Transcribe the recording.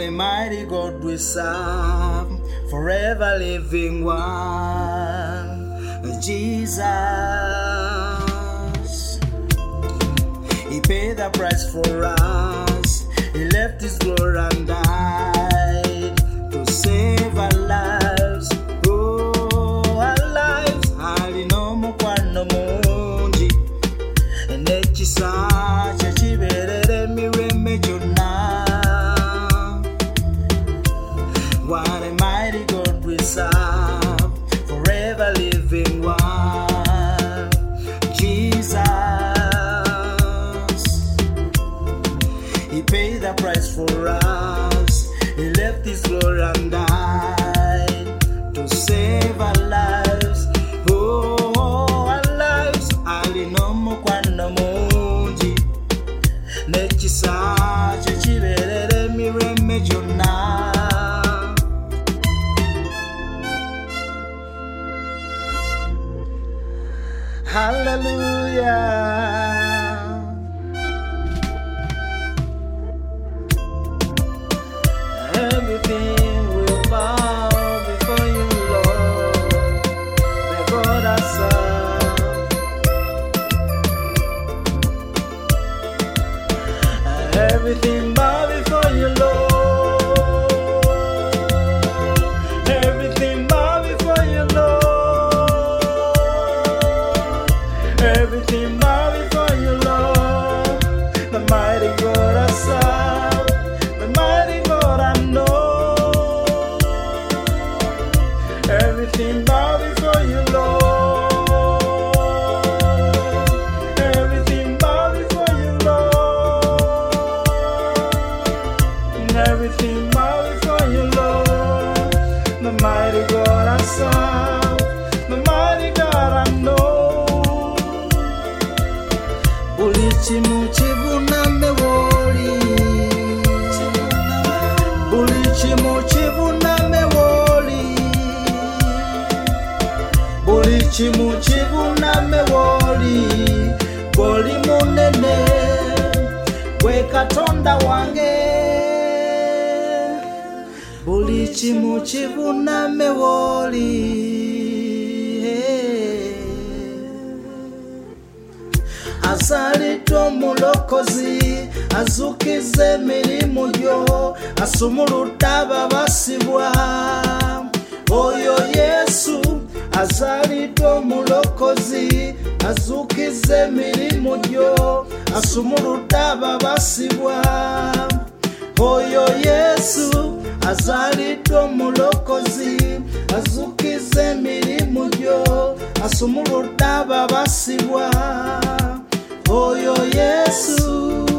a mighty God we serve, forever living one, Jesus. He paid the price for us. He left his glory and died to save our lives. Oh, our lives. Alino mukwano mungi nekisaakye kibeerera emirembe gyonna. What a mighty God we serve, forever living one, Jesus. He paid the price for us. He left his glory and died to save our lives. Oh, our lives. Alino mukwano mungi nekisaakye kibeerera emirembe gyonna. Hallelujah. Everything will bow before you, Lord, the God I serve. Everything bow before you, Lord. Everything bow before you, Lord. Everything bow before you, Lord. The mighty God I serve, the mighty God I know. Everything bow before you, Lord. Everything bow before you, Lord. Everything bow before you, Lord. The mighty God I serve, the mighty God I know. Bulichimu chibuname woli, bulichimu chibuname woli, bulichimu chibuname woli, goli munene, gwe Katonda wange. Bulichimu chibuname woli. Azalidde omulokozi azukiza emirimu gyo, asumuludde ababasibwa. Oyo Yesu azalidde omulokozi azukiza emirimu gyo, asumuludde ababasibwa. Oyo Yesu azalidde omulokozi azukiza emirimu gyo, asumuludde ababasibwa. Oyo Yesu.